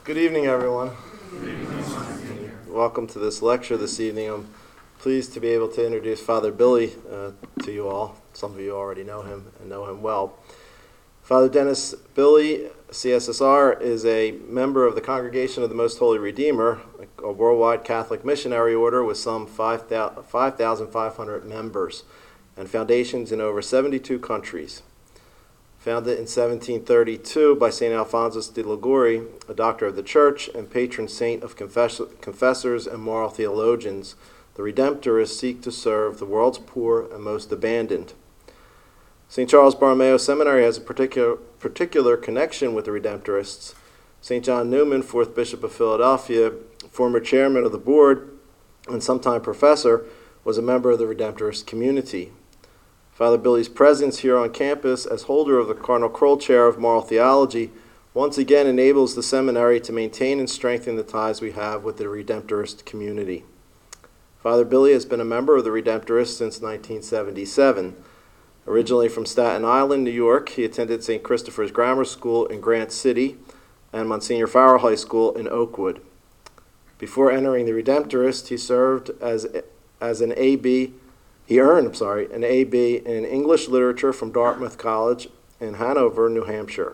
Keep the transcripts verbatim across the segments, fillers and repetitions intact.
Good evening, everyone. Good evening. Welcome to this lecture this evening. I'm pleased to be able to introduce Father Billy uh, to you all. Some of you already know him and know him well. Father Dennis Billy, C S S R, is a member of the Congregation of the Most Holy Redeemer, a worldwide Catholic missionary order with some five thousand five hundred members and foundations in over seventy-two countries. Founded in seventeen thirty-two by Saint Alphonsus de Liguori, a doctor of the Church and patron saint of confess- confessors and moral theologians, the Redemptorists seek to serve the world's poor and most abandoned. Saint Charles Borromeo Seminary has a particular, particular connection with the Redemptorists. Saint John Newman, fourth Bishop of Philadelphia, former chairman of the board and sometime professor, was a member of the Redemptorist community. Father Billy's presence here on campus as holder of the Cardinal Kroll Chair of Moral Theology once again enables the seminary to maintain and strengthen the ties we have with the Redemptorist community. Father Billy has been a member of the Redemptorists since nineteen seventy-seven. Originally from Staten Island, New York, he attended Saint Christopher's Grammar School in Grant City and Monsignor Farrell High School in Oakwood. Before entering the Redemptorists, he served as, as an A B He earned, I'm sorry, an A B in English Literature from Dartmouth College in Hanover, New Hampshire.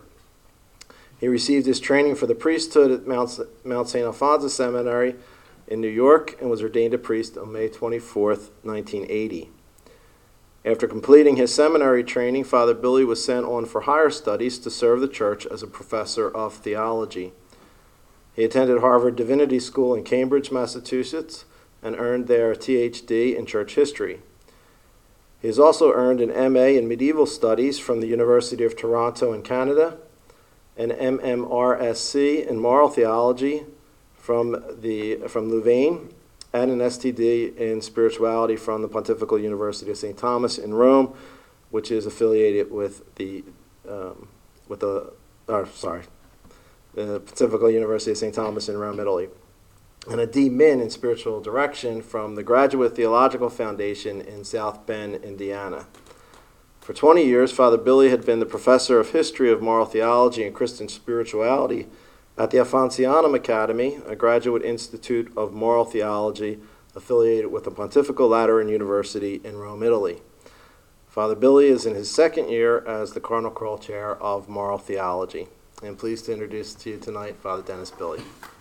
He received his training for the priesthood at Mount, Mount Saint Alphonsus Seminary in New York and was ordained a priest on May twenty-fourth, nineteen eighty. After completing his seminary training, Father Billy was sent on for higher studies to serve the Church as a professor of theology. He attended Harvard Divinity School in Cambridge, Massachusetts, and earned there a T H D in church history. He has also earned an M A in Medieval Studies from the University of Toronto in Canada, an M M R S C in Moral Theology from, the, from Louvain, and an S T D in Spirituality from the Pontifical University of Saint Thomas in Rome, which is affiliated with the, um, with the, or sorry, the Pontifical University of Saint Thomas in Rome, Italy, and a D Min in Spiritual Direction from the Graduate Theological Foundation in South Bend, Indiana. For twenty years, Father Billy had been the professor of history of moral theology and Christian spirituality at the Alfonsianum Academy, a graduate institute of moral theology affiliated with the Pontifical Lateran University in Rome, Italy. Father Billy is in his second year as the Cardinal Kroll Chair of Moral Theology. I'm pleased to introduce to you tonight Father Dennis Billy.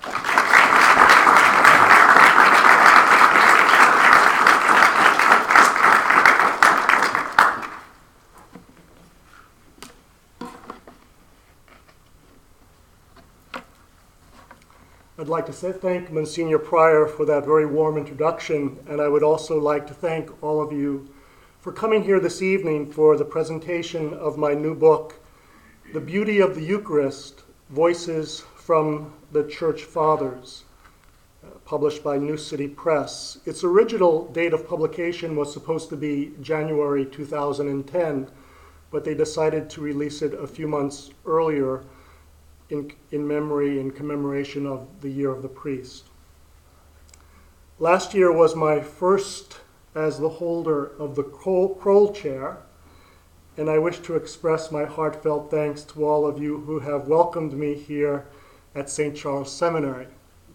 I'd like to say, thank Monsignor Pryor for that very warm introduction, and I would also like to thank all of you for coming here this evening for the presentation of my new book, The Beauty of the Eucharist, Voices from the Church Fathers, uh, published by New City Press. Its original date of publication was supposed to be January two thousand ten, but they decided to release it a few months earlier In, in memory and commemoration of the Year of the Priest. Last year was my first as the holder of the Kroll, Kroll Chair, and I wish to express my heartfelt thanks to all of you who have welcomed me here at Saint Charles Seminary.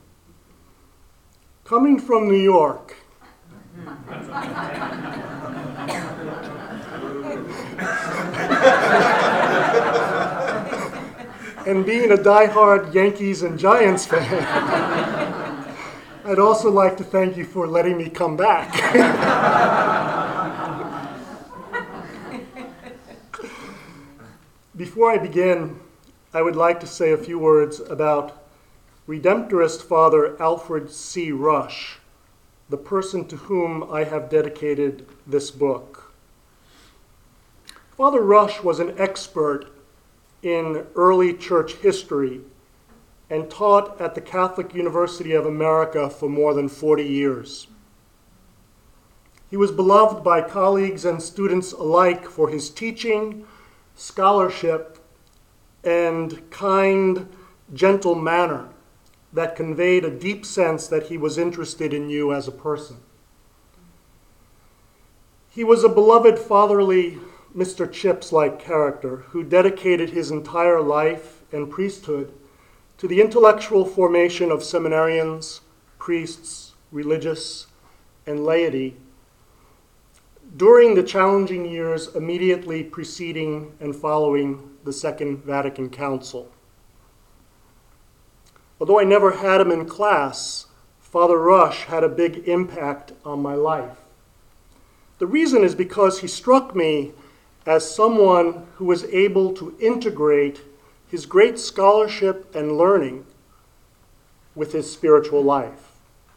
Coming from New York, and being a diehard Yankees and Giants fan, I'd also like to thank you for letting me come back. Before I begin, I would like to say a few words about Redemptorist Father Alfred C. Rush, the person to whom I have dedicated this book. Father Rush was an expert in early church history and taught at the Catholic University of America for more than forty years. He was beloved by colleagues and students alike for his teaching, scholarship, and kind, gentle manner that conveyed a deep sense that he was interested in you as a person. He was a beloved fatherly Mister Chips-like character who dedicated his entire life and priesthood to the intellectual formation of seminarians, priests, religious, and laity during the challenging years immediately preceding and following the Second Vatican Council. Although I never had him in class, Father Rush had a big impact on my life. The reason is because he struck me as someone who was able to integrate his great scholarship and learning with his spiritual life.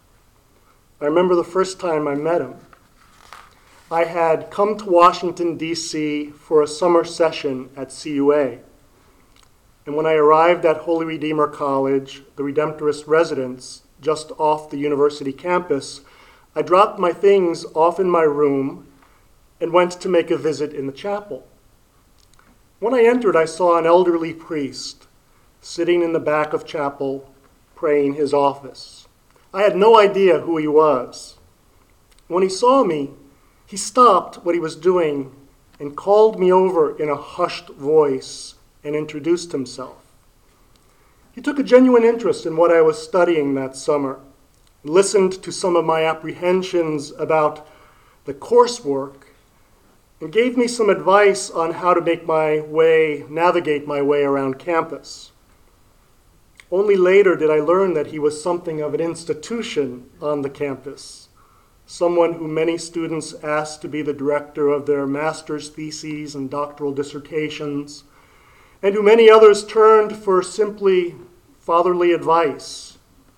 I remember the first time I met him. I had come to Washington, D C for a summer session at C U A. And when I arrived at Holy Redeemer College, the Redemptorist residence just off the university campus, I dropped my things off in my room and went to make a visit in the chapel. When I entered, I saw an elderly priest sitting in the back of chapel praying his office. I had no idea who he was. When he saw me, he stopped what he was doing and called me over in a hushed voice and introduced himself. He took a genuine interest in what I was studying that summer, listened to some of my apprehensions about the coursework, and gave me some advice on how to make my way, navigate my way around campus. Only later did I learn that he was something of an institution on the campus, someone who many students asked to be the director of their master's theses and doctoral dissertations, and who many others turned for simply fatherly advice.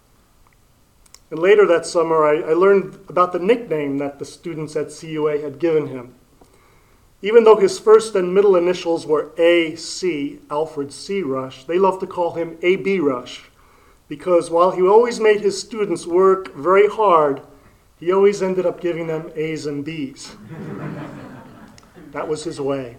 And later that summer, I, I learned about the nickname that the students at C U A had given him. Even though his first and middle initials were A C, Alfred C. Rush, they loved to call him A B Rush, because while he always made his students work very hard, he always ended up giving them A's and B's. That was his way.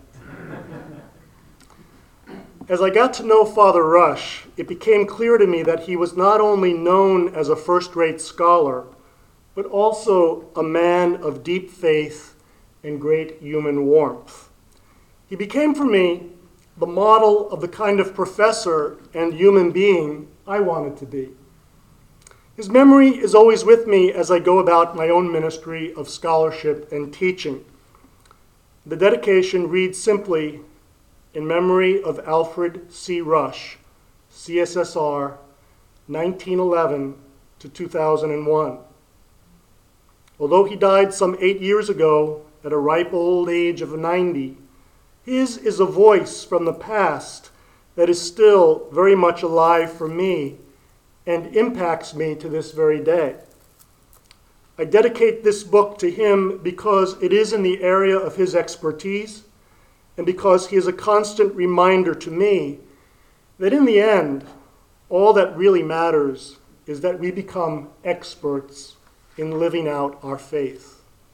As I got to know Father Rush, it became clear to me that he was not only known as a first-rate scholar, but also a man of deep faith and great human warmth. He became for me the model of the kind of professor and human being I wanted to be. His memory is always with me as I go about my own ministry of scholarship and teaching. The dedication reads simply, "In memory of Alfred C. Rush, C S S R, nineteen eleven to two thousand one. Although he died some eight years ago at a ripe old age of ninety, his is a voice from the past that is still very much alive for me and impacts me to this very day. I dedicate this book to him because it is in the area of his expertise and because he is a constant reminder to me that in the end, all that really matters is that we become experts in living out our faith.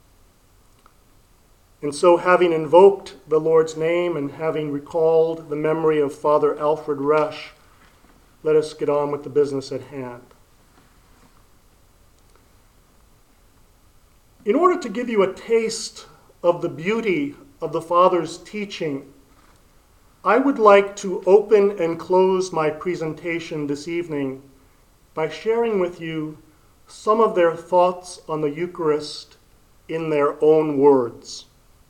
And so, having invoked the Lord's name and having recalled the memory of Father Alfred Rush, let us get on with the business at hand. In order to give you a taste of the beauty of the Father's teaching, I would like to open and close my presentation this evening by sharing with you some of their thoughts on the Eucharist in their own words.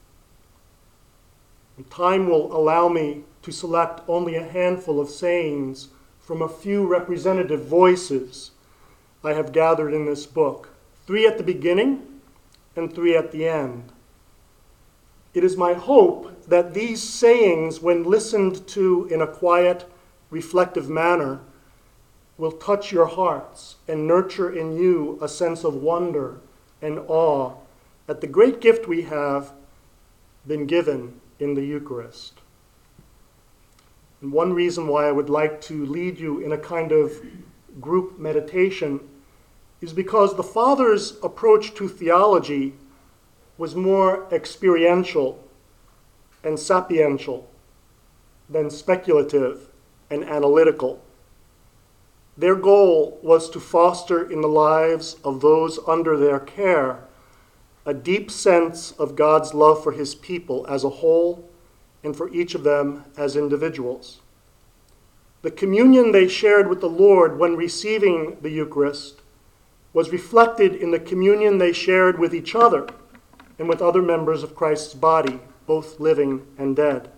And time will allow me to select only a handful of sayings from a few representative voices I have gathered in this book, three at the beginning and three at the end. It is my hope that these sayings, when listened to in a quiet, reflective manner, will touch your hearts and nurture in you a sense of wonder and awe at the great gift we have been given in the Eucharist. And one reason why I would like to lead you in a kind of group meditation is because the Father's approach to theology was more experiential and sapiential than speculative and analytical. Their goal was to foster in the lives of those under their care a deep sense of God's love for his people as a whole and for each of them as individuals. The communion they shared with the Lord when receiving the Eucharist was reflected in the communion they shared with each other and with other members of Christ's body, both living and dead.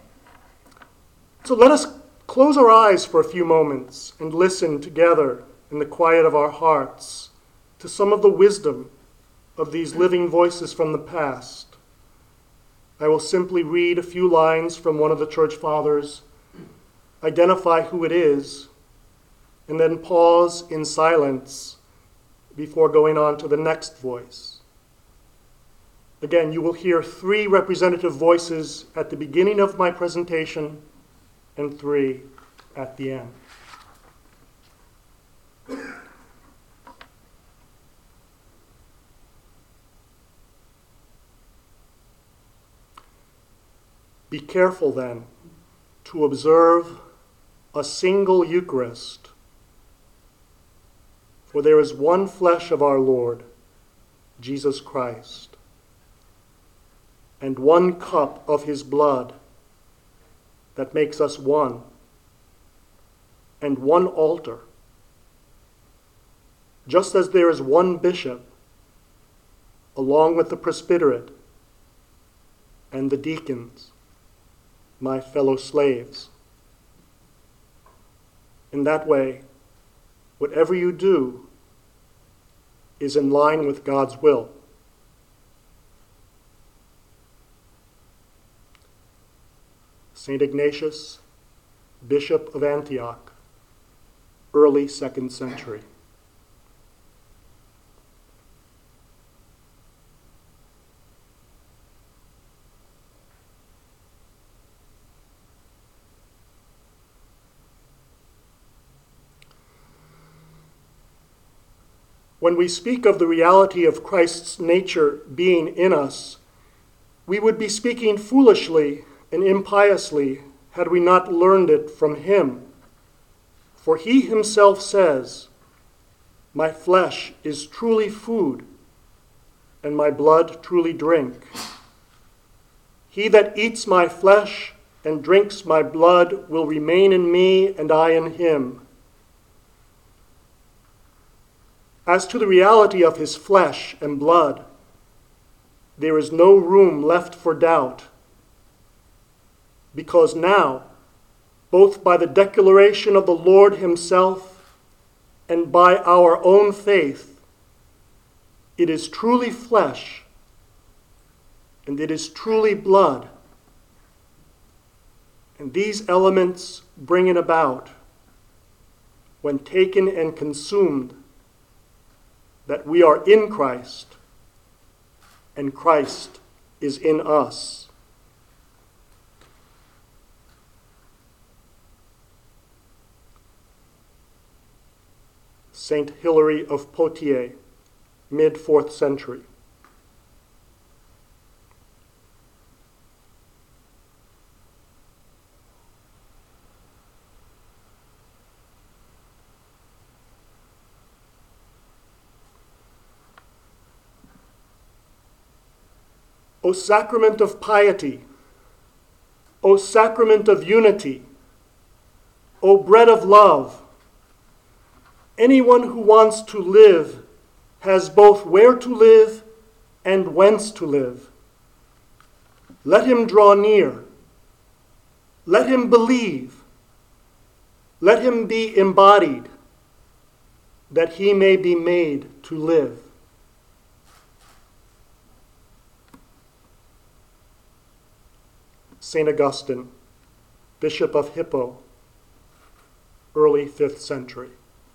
So let us close our eyes for a few moments and listen together in the quiet of our hearts to some of the wisdom of these living voices from the past. I will simply read a few lines from one of the church fathers, identify who it is, and then pause in silence before going on to the next voice. Again, you will hear three representative voices at the beginning of my presentation and three at the end. Be careful then to observe a single Eucharist, for there is one flesh of our Lord, Jesus Christ, and one cup of his blood that makes us one, and one altar, just as there is one bishop, along with the presbyterate and the deacons, my fellow slaves. In that way, whatever you do is in line with God's will. Saint Ignatius, Bishop of Antioch, early second century. When we speak of the reality of Christ's nature being in us, we would be speaking foolishly and impiously had we not learned it from him. For he himself says, "My flesh is truly food, and my blood truly drink. He that eats my flesh and drinks my blood will remain in me, and I in him." As to the reality of his flesh and blood, there is no room left for doubt, because now, both by the declaration of the Lord himself and by our own faith, it is truly flesh and it is truly blood. And these elements bring it about, when taken and consumed, that we are in Christ and Christ is in us. Saint Hilary of Poitiers, mid-fourth century. O sacrament of piety, O sacrament of unity, O bread of love, anyone who wants to live has both where to live and whence to live. Let him draw near. Let him believe. Let him be embodied, that he may be made to live. Saint Augustine, Bishop of Hippo, early fifth century.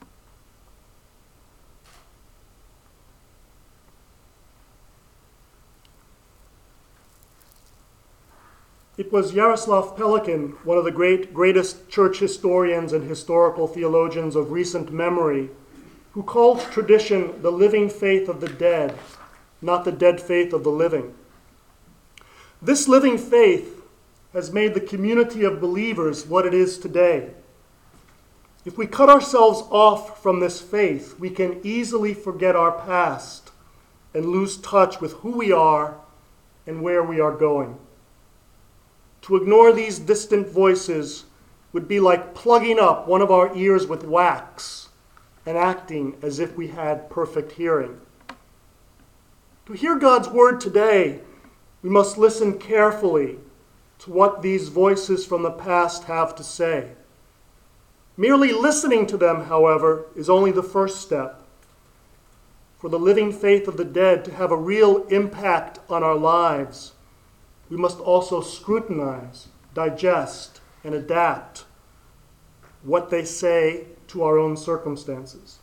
It was Yaroslav Pelikan, one of the great, greatest church historians and historical theologians of recent memory, who called tradition the living faith of the dead, not the dead faith of the living. This living faith has made the community of believers what it is today. If we cut ourselves off from this faith, we can easily forget our past and lose touch with who we are and where we are going. To ignore these distant voices would be like plugging up one of our ears with wax and acting as if we had perfect hearing. To hear God's word today, we must listen carefully to what these voices from the past have to say. Merely listening to them, however, is only the first step. For the living faith of the dead to have a real impact on our lives, we must also scrutinize, digest, and adapt what they say to our own circumstances.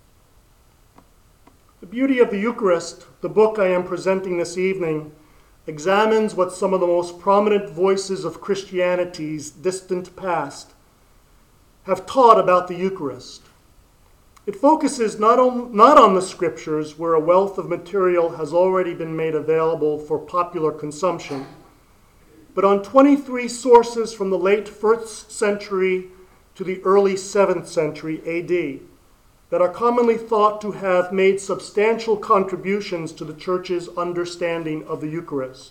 The beauty of the Eucharist, the book I am presenting this evening, examines what some of the most prominent voices of Christianity's distant past have taught about the Eucharist. It focuses not on, not on the scriptures, where a wealth of material has already been made available for popular consumption, but on twenty-three sources from the late first century to the early seventh century A D that are commonly thought to have made substantial contributions to the Church's understanding of the Eucharist.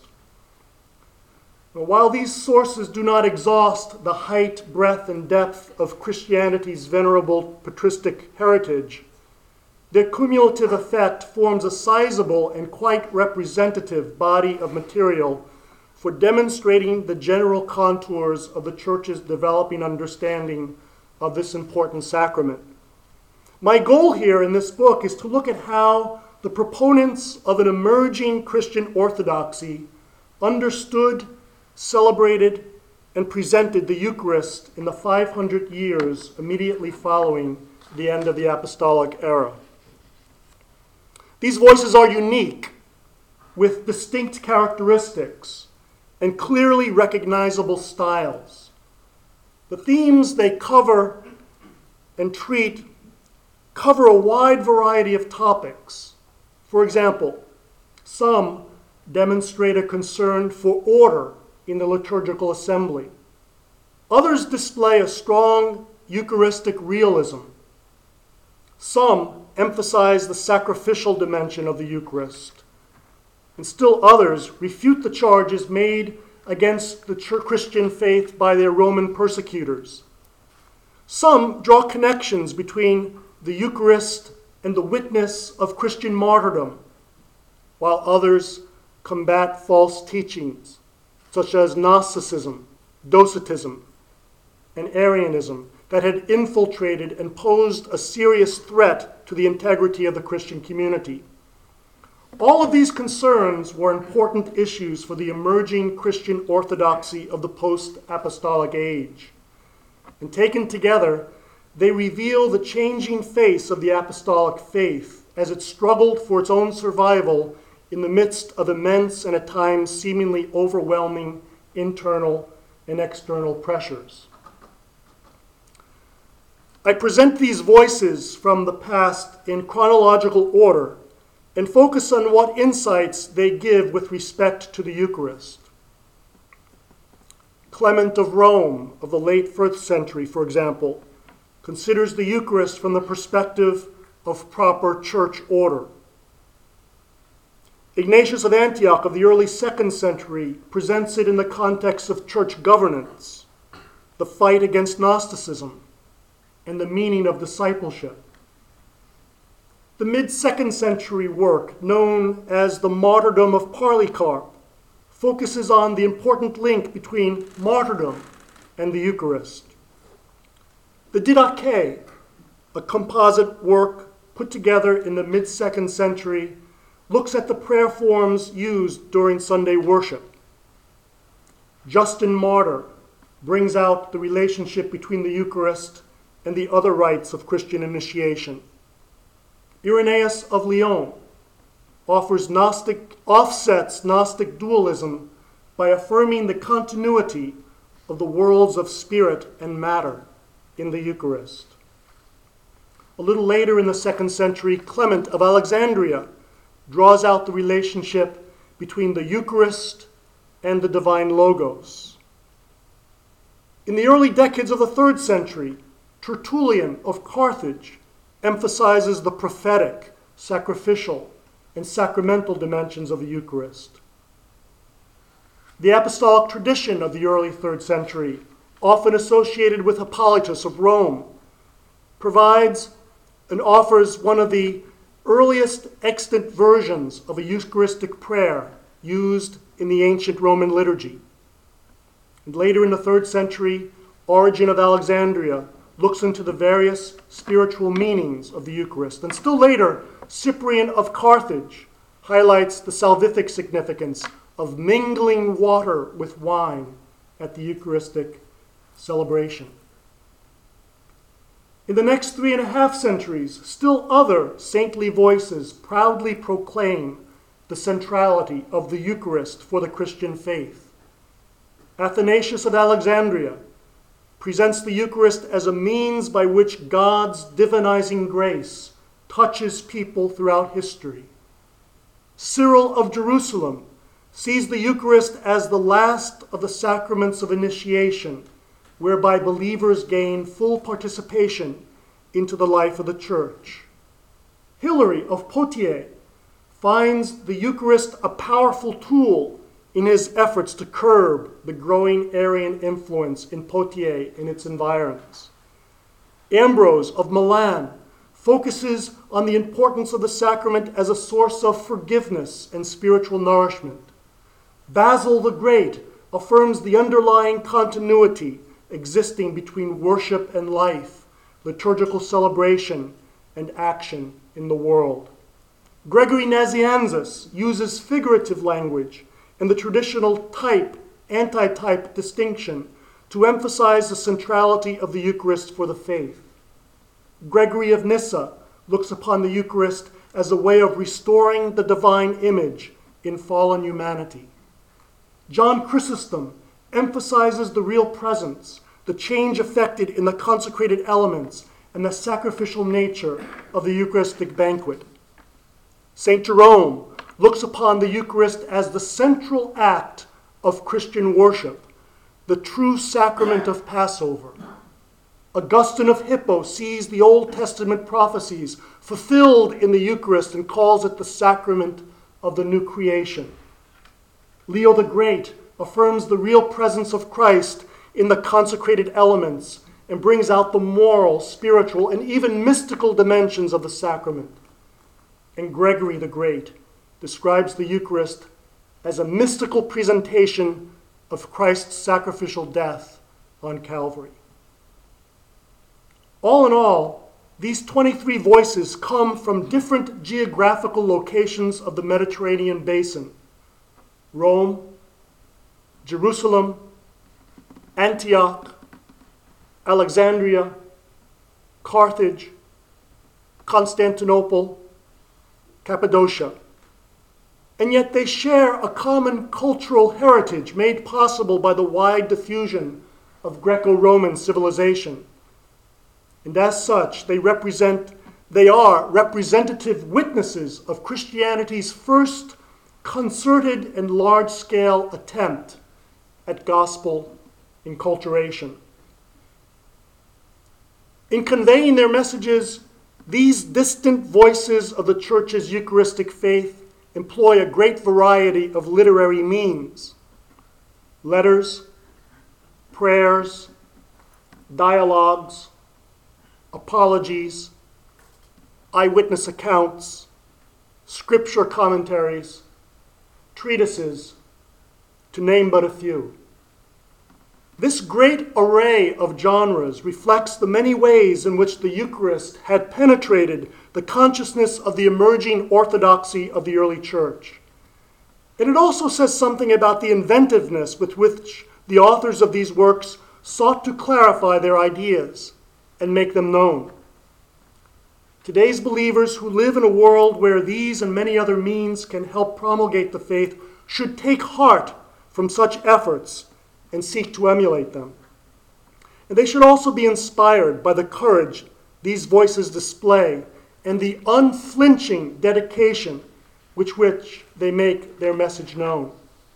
Now, while these sources do not exhaust the height, breadth, and depth of Christianity's venerable patristic heritage, their cumulative effect forms a sizable and quite representative body of material for demonstrating the general contours of the Church's developing understanding of this important sacrament. My goal here in this book is to look at how the proponents of an emerging Christian orthodoxy understood, celebrated, and presented the Eucharist in the five hundred years immediately following the end of the apostolic era. These voices are unique, with distinct characteristics and clearly recognizable styles. The themes they cover and treat cover a wide variety of topics. For example, some demonstrate a concern for order in the liturgical assembly. Others display a strong Eucharistic realism. Some emphasize the sacrificial dimension of the Eucharist. And still others refute the charges made against the Christian faith by their Roman persecutors. Some draw connections between the Eucharist and the witness of Christian martyrdom, while others combat false teachings, such as Gnosticism, Docetism, and Arianism, that had infiltrated and posed a serious threat to the integrity of the Christian community. All of these concerns were important issues for the emerging Christian orthodoxy of the post-apostolic age. And taken together, they reveal the changing face of the apostolic faith as it struggled for its own survival in the midst of immense and at times seemingly overwhelming internal and external pressures. I present these voices from the past in chronological order and focus on what insights they give with respect to the Eucharist. Clement of Rome of the late first century, for example, considers the Eucharist from the perspective of proper church order. Ignatius of Antioch of the early second century presents it in the context of church governance, the fight against Gnosticism, and the meaning of discipleship. The mid-second century work, known as the Martyrdom of Polycarp, focuses on the important link between martyrdom and the Eucharist. The Didache, a composite work put together in the mid-second century, looks at the prayer forms used during Sunday worship. Justin Martyr brings out the relationship between the Eucharist and the other rites of Christian initiation. Irenaeus of Lyon offers Gnostic, offsets Gnostic dualism by affirming the continuity of the worlds of spirit and matter in the Eucharist. A little later in the second century, Clement of Alexandria draws out the relationship between the Eucharist and the divine Logos. In the early decades of the third century, Tertullian of Carthage emphasizes the prophetic, sacrificial, and sacramental dimensions of the Eucharist. The apostolic tradition of the early third century often associated with Hippolytus of Rome, provides and offers one of the earliest extant versions of a Eucharistic prayer used in the ancient Roman liturgy. And later in the third century, Origen of Alexandria looks into the various spiritual meanings of the Eucharist. And still later, Cyprian of Carthage highlights the salvific significance of mingling water with wine at the Eucharistic celebration. In the next three and a half centuries, still other saintly voices proudly proclaim the centrality of the Eucharist for the Christian faith. Athanasius of Alexandria presents the Eucharist as a means by which God's divinizing grace touches people throughout history. Cyril of Jerusalem sees the Eucharist as the last of the sacraments of initiation, whereby believers gain full participation into the life of the Church. Hilary of Poitiers finds the Eucharist a powerful tool in his efforts to curb the growing Arian influence in Poitiers and its environs. Ambrose of Milan focuses on the importance of the sacrament as a source of forgiveness and spiritual nourishment. Basil the Great affirms the underlying continuity existing between worship and life, liturgical celebration and action in the world. Gregory Nazianzus uses figurative language and the traditional type, anti-type distinction to emphasize the centrality of the Eucharist for the faith. Gregory of Nyssa looks upon the Eucharist as a way of restoring the divine image in fallen humanity. John Chrysostom emphasizes the real presence, the change effected in the consecrated elements, and the sacrificial nature of the Eucharistic banquet. Saint Jerome looks upon the Eucharist as the central act of Christian worship, the true sacrament of Passover. Augustine of Hippo sees the Old Testament prophecies fulfilled in the Eucharist and calls it the sacrament of the new creation. Leo the Great affirms the real presence of Christ in the consecrated elements and brings out the moral, spiritual, and even mystical dimensions of the sacrament. And Gregory the Great describes the Eucharist as a mystical presentation of Christ's sacrificial death on Calvary. All in all, these twenty-three voices come from different geographical locations of the Mediterranean basin: Rome, Jerusalem, Antioch, Alexandria, Carthage, Constantinople, Cappadocia. And yet they share a common cultural heritage made possible by the wide diffusion of Greco-Roman civilization. And as such, they represent, they are representative witnesses of Christianity's first concerted and large-scale attempt at gospel enculturation. In conveying their messages, these distant voices of the Church's Eucharistic faith employ a great variety of literary means: letters, prayers, dialogues, apologies, eyewitness accounts, scripture commentaries, treatises, to name but a few. This great array of genres reflects the many ways in which the Eucharist had penetrated the consciousness of the emerging orthodoxy of the early Church. And it also says something about the inventiveness with which the authors of these works sought to clarify their ideas and make them known. Today's believers who live in a world where these and many other means can help promulgate the faith should take heart from such efforts and seek to emulate them. And they should also be inspired by the courage these voices display and the unflinching dedication with which they make their message known.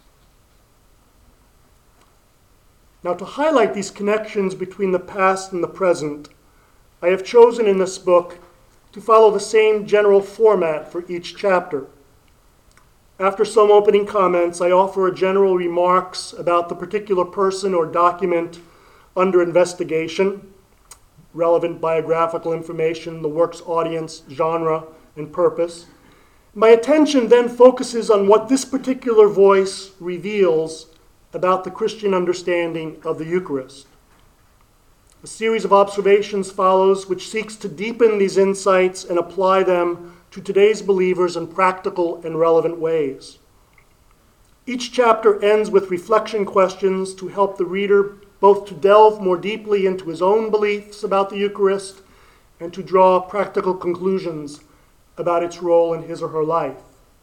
Now, to highlight these connections between the past and the present, I have chosen in this book to follow the same general format for each chapter. After some opening comments, I offer general remarks about the particular person or document under investigation, relevant biographical information, the work's audience, genre, and purpose. My attention then focuses on what this particular voice reveals about the Christian understanding of the Eucharist. A series of observations follows which seeks to deepen these insights and apply them to today's believers in practical and relevant ways. Each chapter ends with reflection questions to help the reader both to delve more deeply into his own beliefs about the Eucharist and to draw practical conclusions about its role in his or her life.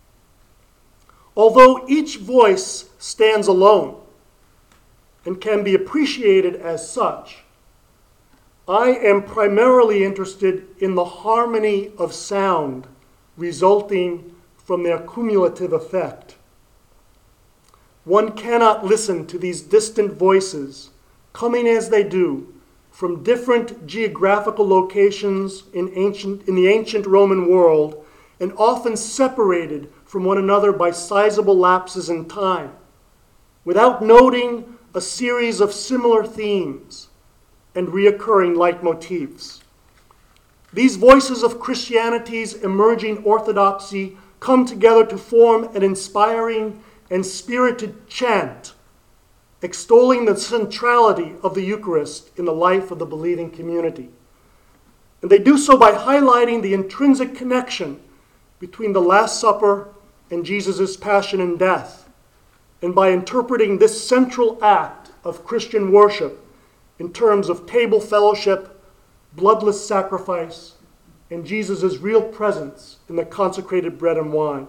Although each voice stands alone and can be appreciated as such, I am primarily interested in the harmony of sound resulting from their cumulative effect. One cannot listen to these distant voices, coming as they do from different geographical locations in, ancient, in the ancient Roman world, and often separated from one another by sizable lapses in time, without noting a series of similar themes and reoccurring leitmotifs. These voices of Christianity's emerging orthodoxy come together to form an inspiring and spirited chant, extolling the centrality of the Eucharist in the life of the believing community. And they do so by highlighting the intrinsic connection between the Last Supper and Jesus' passion and death, and by interpreting this central act of Christian worship in terms of table fellowship, bloodless sacrifice, and Jesus' real presence in the consecrated bread and wine.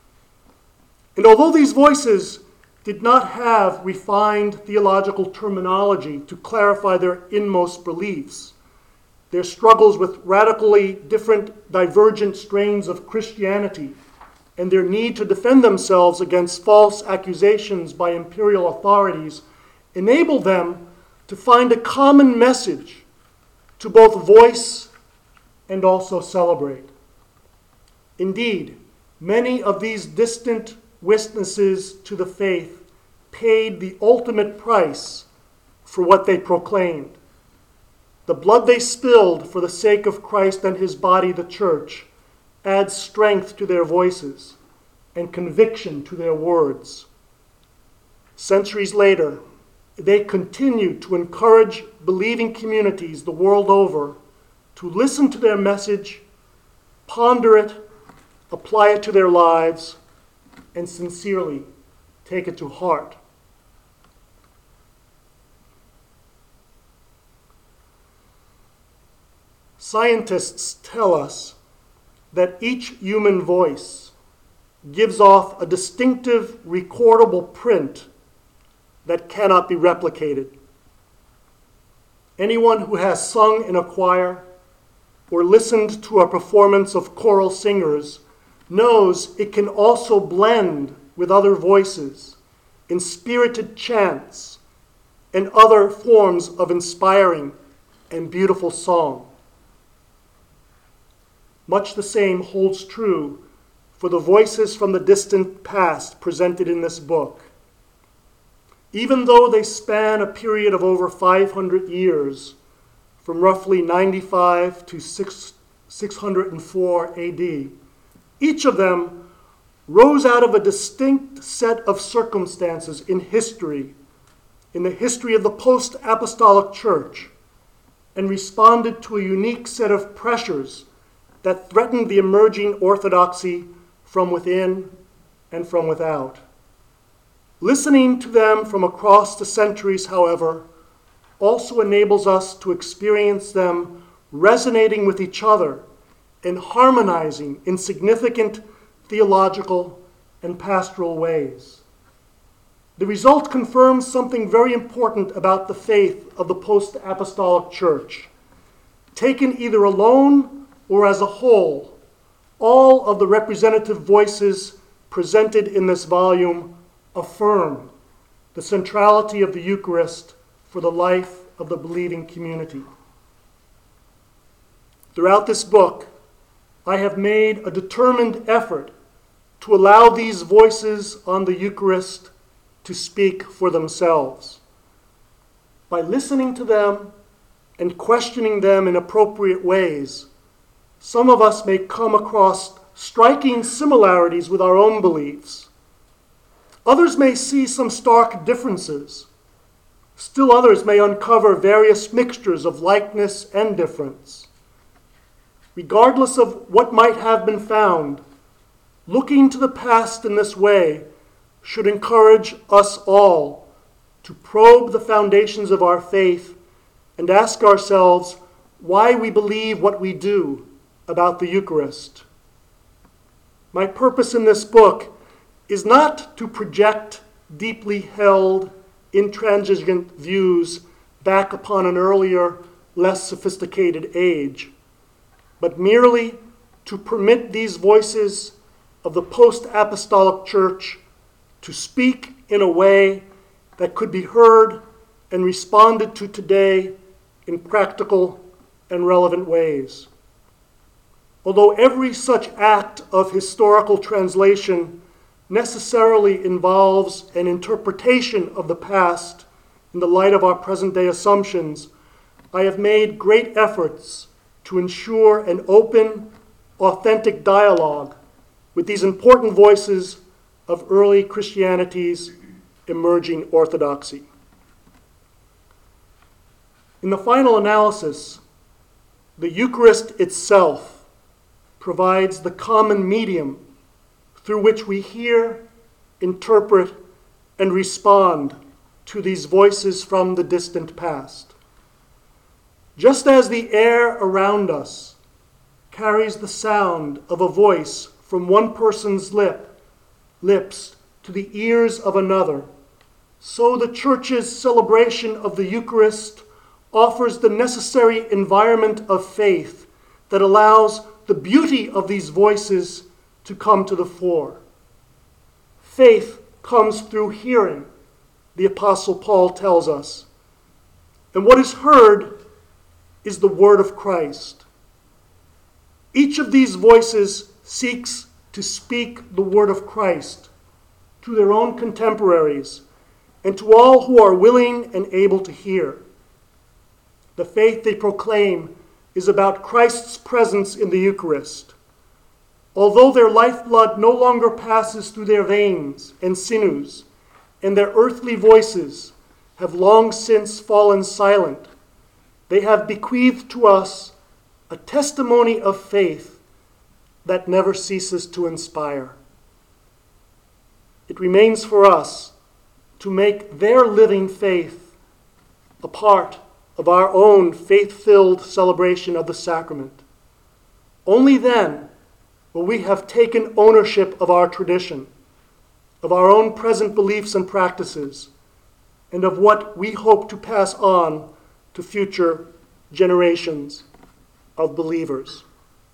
And although these voices did not have refined theological terminology to clarify their inmost beliefs, their struggles with radically different, divergent strains of Christianity and their need to defend themselves against false accusations by imperial authorities enabled them to find a common message to both voice and also celebrate. Indeed, many of these distant witnesses to the faith paid the ultimate price for what they proclaimed. The blood they spilled for the sake of Christ and his body, the church, adds strength to their voices and conviction to their words. Centuries later, they continue to encourage believing communities the world over to listen to their message, ponder it, apply it to their lives, and sincerely take it to heart. Scientists tell us that each human voice gives off a distinctive, recordable print that cannot be replicated. Anyone who has sung in a choir or listened to a performance of choral singers knows it can also blend with other voices in spirited chants and other forms of inspiring and beautiful song. Much the same holds true for the voices from the distant past presented in this book. Even though they span a period of over five hundred years, from roughly ninety-five to six hundred four A D, each of them rose out of a distinct set of circumstances in history, in the history of the post-apostolic church, and responded to a unique set of pressures that threatened the emerging orthodoxy from within and from without. Listening to them from across the centuries, however, also enables us to experience them resonating with each other and harmonizing in significant theological and pastoral ways. The result confirms something very important about the faith of the post-apostolic church. Taken either alone or as a whole, all of the representative voices presented in this volume affirm the centrality of the Eucharist for the life of the believing community. Throughout this book, I have made a determined effort to allow these voices on the Eucharist to speak for themselves. by listening to them and questioning them in appropriate ways, some of us may come across striking similarities with our own beliefs. Others may see some stark differences. Still others may uncover various mixtures of likeness and difference. Regardless of what might have been found, looking to the past in this way should encourage us all to probe the foundations of our faith and ask ourselves why we believe what we do about the Eucharist. My purpose in this book is not to project deeply held, intransigent views back upon an earlier, less sophisticated age, but merely to permit these voices of the post-apostolic church to speak in a way that could be heard and responded to today in practical and relevant ways. Although every such act of historical translation necessarily involves an interpretation of the past in the light of our present-day assumptions, I have made great efforts to ensure an open, authentic dialogue with these important voices of early Christianity's emerging orthodoxy. In the final analysis, the Eucharist itself provides the common medium through which we hear, interpret, and respond to these voices from the distant past. Just as the air around us carries the sound of a voice from one person's lip, lips to the ears of another, so the Church's celebration of the Eucharist offers the necessary environment of faith that allows the beauty of these voices to come to the fore. Faith comes through hearing, the Apostle Paul tells us. And what is heard is the word of Christ. Each of these voices seeks to speak the word of Christ to their own contemporaries and to all who are willing and able to hear. The faith they proclaim is about Christ's presence in the Eucharist. Although their lifeblood no longer passes through their veins and sinews, and their earthly voices have long since fallen silent, they have bequeathed to us a testimony of faith that never ceases to inspire. It remains for us to make their living faith a part of our own faith-filled celebration of the sacrament. Only then will we have taken ownership of our tradition, of our own present beliefs and practices, and of what we hope to pass on to future generations of believers.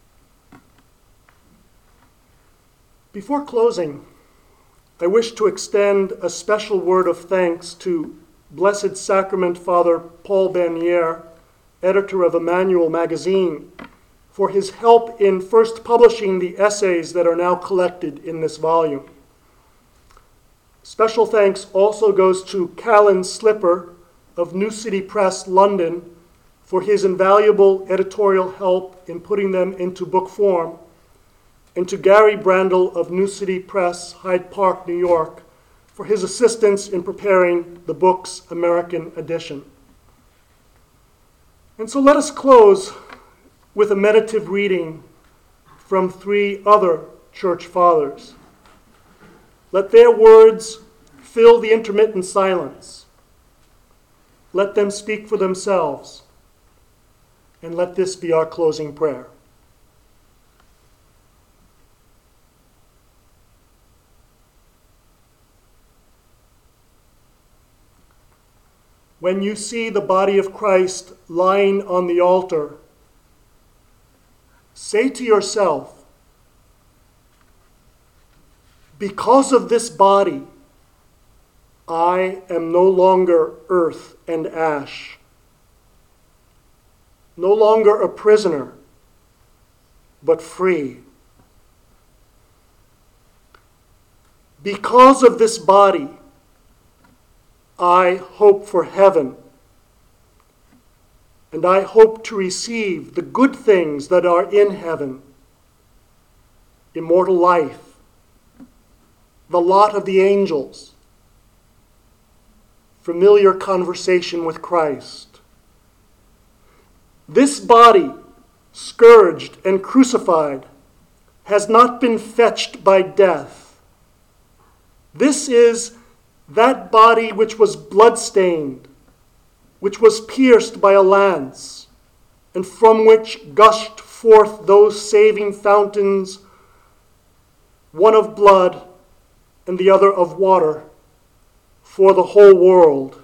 Before closing, I wish to extend a special word of thanks to Blessed Sacrament Father Paul Bernier, editor of Emmanuel magazine, for his help in first publishing the essays that are now collected in this volume. Special thanks also goes to Callan Slipper of New City Press, London, for his invaluable editorial help in putting them into book form, and to Gary Brandel of New City Press, Hyde Park, New York, for his assistance in preparing the book's American edition. And so let us close with a meditative reading from three other church fathers. Let their words fill the intermittent silence. Let them speak for themselves. And let this be our closing prayer. When you see the body of Christ lying on the altar, say to yourself, because of this body, I am no longer earth and ash, no longer a prisoner, but free. Because of this body, I hope for heaven and I hope to receive the good things that are in heaven, immortal life, the lot of the angels, familiar conversation with Christ. This body, scourged and crucified, has not been fetched by death. This is that body which was blood-stained, which was pierced by a lance, and from which gushed forth those saving fountains, one of blood and the other of water, for the whole world.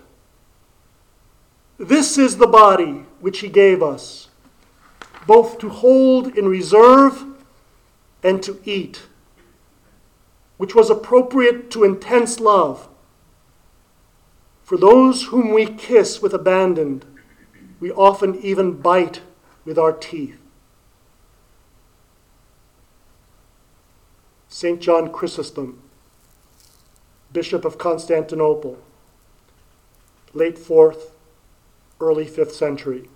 This is the body which he gave us, both to hold in reserve and to eat, which was appropriate to intense love. For those whom we kiss with abandon, we often even bite with our teeth. Saint John Chrysostom, Bishop of Constantinople, late fourth, early fifth century.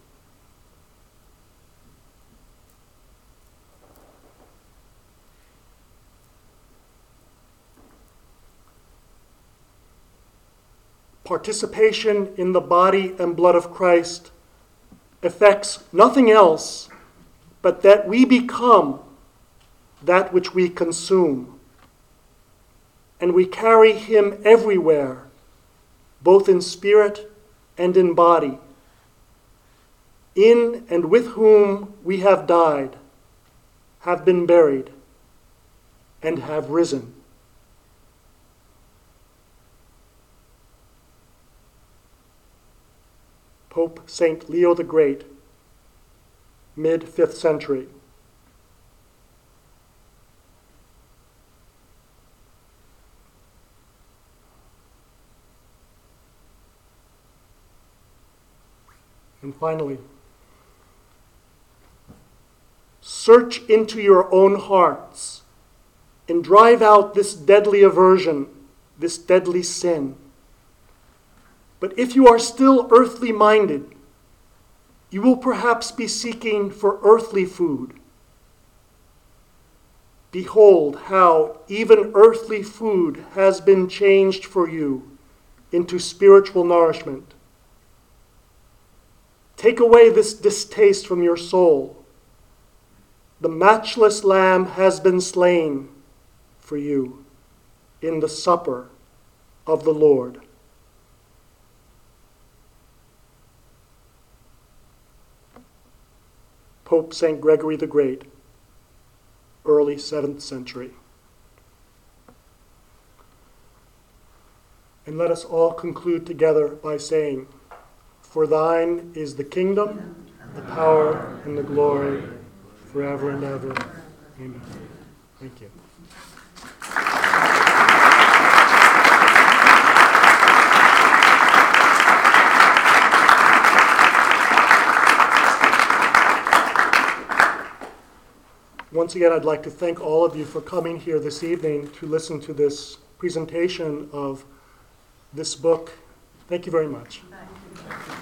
Participation in the body and blood of Christ affects nothing else but that we become that which we consume, and we carry him everywhere, both in spirit and in body, in and with whom we have died, have been buried, and have risen. Pope Saint Leo the Great, mid-fifth century. And finally, search into your own hearts and drive out this deadly aversion, this deadly sin. But if you are still earthly minded, you will perhaps be seeking for earthly food. Behold how even earthly food has been changed for you into spiritual nourishment. Take away this distaste from your soul. The matchless Lamb has been slain for you in the supper of the Lord. Pope Saint Gregory the Great, early seventh century. And let us all conclude together by saying, for thine is the kingdom, the power, and the glory, forever and ever. Amen. Thank you. Once again, I'd like to thank all of you for coming here this evening to listen to this presentation of this book. Thank you very much.